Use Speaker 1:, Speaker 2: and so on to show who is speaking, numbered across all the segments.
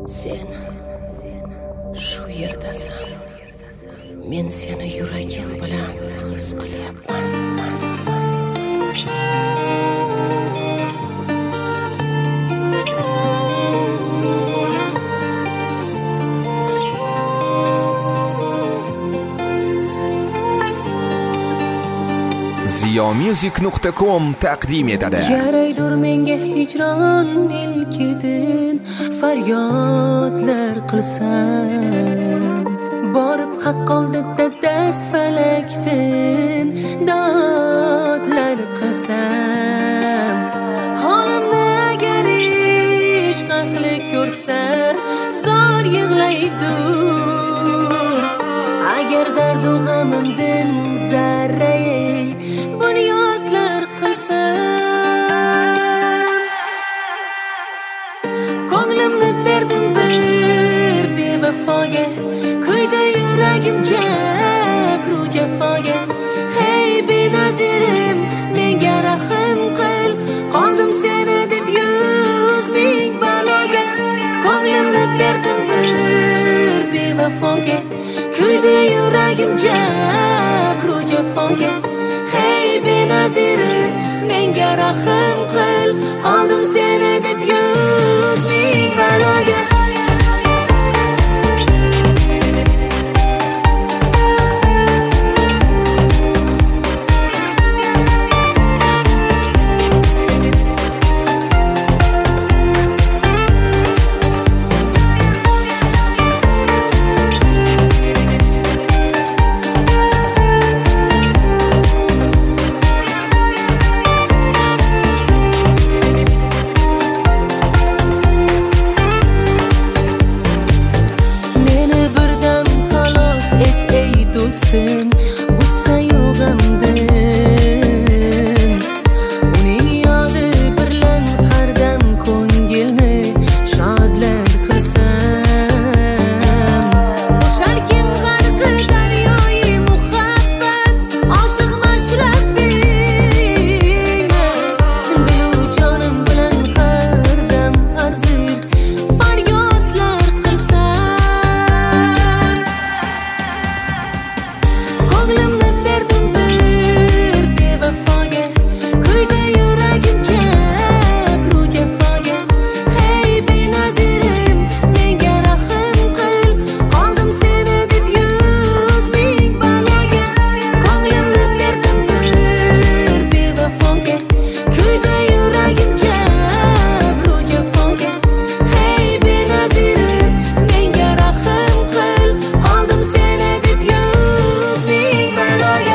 Speaker 1: Sen shu yerdasan. Men seni yuragim bilan his qilyapman.
Speaker 2: ziyomusic.com taqdim etadi.
Speaker 1: Yaraydur menga hijron ilkidin, faryodlar qilsam, borib haq oldida dast falakdin, dodlar qilsam, holimni agar ishq ahli ko'rsa, zor yig'laydur. Agar dardu g'amimdin zarray bunyodlar qilsam, ko'nglimni berdim bir bevafoga, kuyda yuragim jabru jafoga. Hey benazirim, menga rahm qil, qoldim seni deb 100 ming baloga. Ko'nglimni berdim bir bevafoga, kuyda yuragim jabru jafoga. Hey benazirim, menga rahm qil, qoldim seni deb 100 ming baloga. G'ussa yo'g'imdin, uning yodi birlan hardam ko'ngilni shodlar qilsam. O'shalkim g'arqi daryoyi muhabbat, oshiq mashrabingman. Dilu jonim bilan hardam arzir faryodlar qilsam. Ko'nglimni berdim bir bevafoga, kuyda yuragim jabru jafoga. Hey benazirim, menga rahm qil, qoldim seni deb 100 ming baloga. Ko'nglimni berdim bir bevafoga, kuyda yuragim jabru jafoga. Hey benazirim, menga rahm qil, qoldim seni deb 100 ming baloga.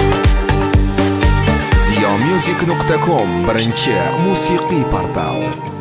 Speaker 2: ziyomusic.com birinchi musiqiy portal.